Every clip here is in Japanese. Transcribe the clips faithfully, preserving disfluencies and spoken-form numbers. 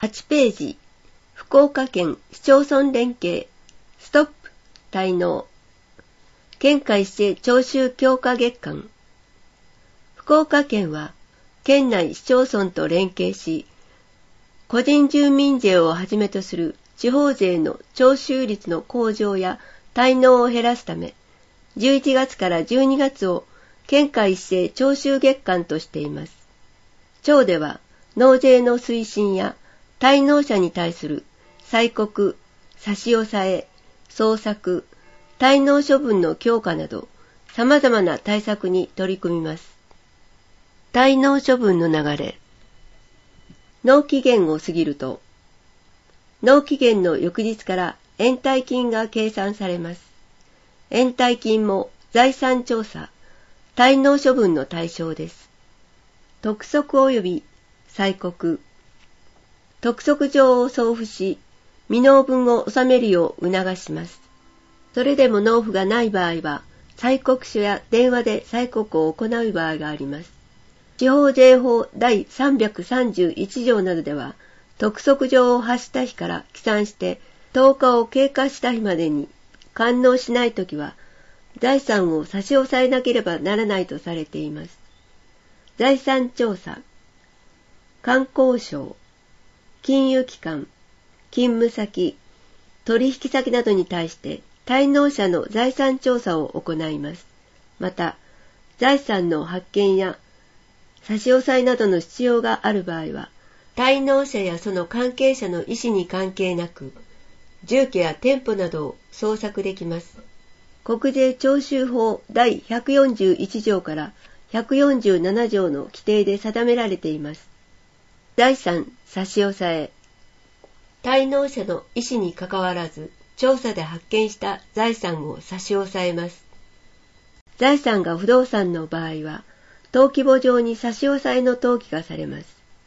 はちページ、福岡県市町村連携、ストップ、滞納。県下一斉徴収強化月間。福岡県は、県内市町村と連携し、個人住民税をはじめとする地方税の徴収率の向上や滞納を減らすため、じゅういちがつからじゅうにがつを県下一斉徴収月間としています。庁では、納税の推進や滞納者に対する催告、差し押さえ、捜索、滞納処分の強化など、様々な対策に取り組みます。滞納処分の流れ。納期限を過ぎると、納期限の翌日から延滞金が計算されます。延滞金も財産調査、滞納処分の対象です。督促及び催告。督促状を送付し、未納分を納めるよう促します。それでも納付がない場合は、催告書や電話で催告を行う場合があります。地方税法第さんびゃくさんじゅういち条などでは、督促状を発した日から起算してとおかを経過した日までに完納しないときは、財産を差し押さえなければならないとされています。財産調査、観光省、金融機関、勤務先、取引先などに対して滞納者の財産調査を行います。また、財産の発見や差し押さえなどの必要がある場合は、滞納者やその関係者の意思に関係なく、住居や店舗などを捜索できます。国税徴収法第ひゃくよんじゅういち条からひゃくよんじゅうなな条の規定で定められています。財産差し押さえ。滞納者の意思にかかわらず、調査で発見した財産を差し押さえます。財産が不動産の場合は、登記簿上に差し押さえの登記がされます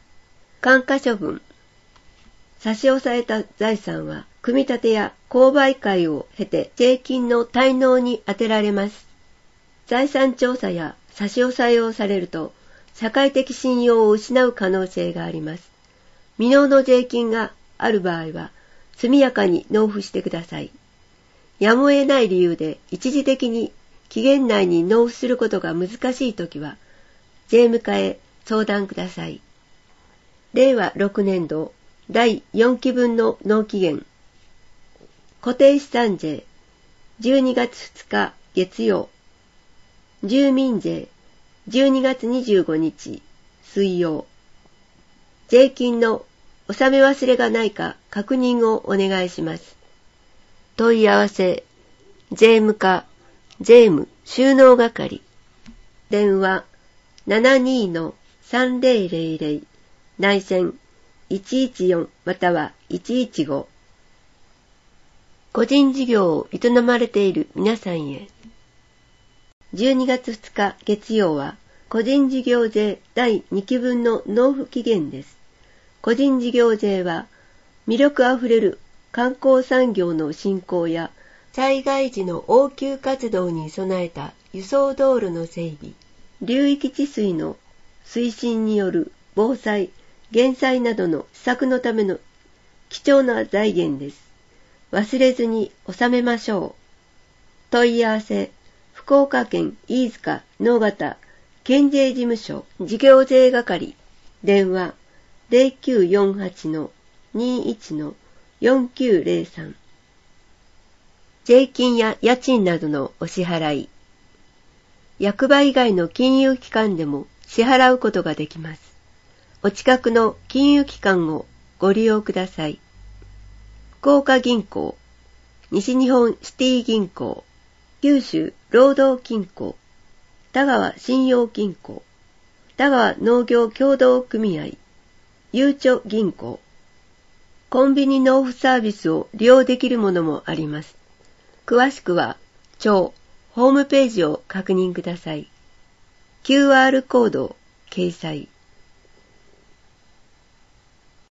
。감가処分。差し押さえた財産は、組み立てや購買会を経て税金の滞納に充てられます。財産調査や差し押さえをされると、社会的信用を失う可能性があります。未納の税金がある場合は、速やかに納付してください。やむを得ない理由で一時的に期限内に納付することが難しいときは、税務課へ相談ください。れいわろくねんどだいよんきぶんの納期限。固定資産税じゅうにがつふつか月曜。住民税じゅうにがつにじゅうごにち水曜。税金の納め忘れがないか確認をお願いします。問い合わせ、税務課、税務収納係。電話 ななにーのさんぜろぜろぜろ 内線いちいちよんまたはいちいちご。個人事業を営まれている皆さんへ。じゅうにがつふつか月曜は個人事業税だいにきぶんの納付期限です。個人事業税は魅力あふれる観光産業の振興や災害時の応急活動に備えた輸送道路の整備、流域治水の推進による防災・減災などの施策のための貴重な財源です。忘れずに納めましょう。問い合わせ、福岡県飯塚直方県税事務所事業税係。電話ゼロきゅうよんはちのにいちのよんきゅうゼロさん。税金や家賃などのお支払い。役場以外の金融機関でも支払うことができます。お近くの金融機関をご利用ください。福岡銀行、西日本シティ銀行、九州労働金庫、田川信用金庫、田川農業協同組合、ゆうちょ銀行。コンビニ納付サービスを利用できるものもあります。詳しくは、庁ホームページを確認ください。キューアール コードを掲載。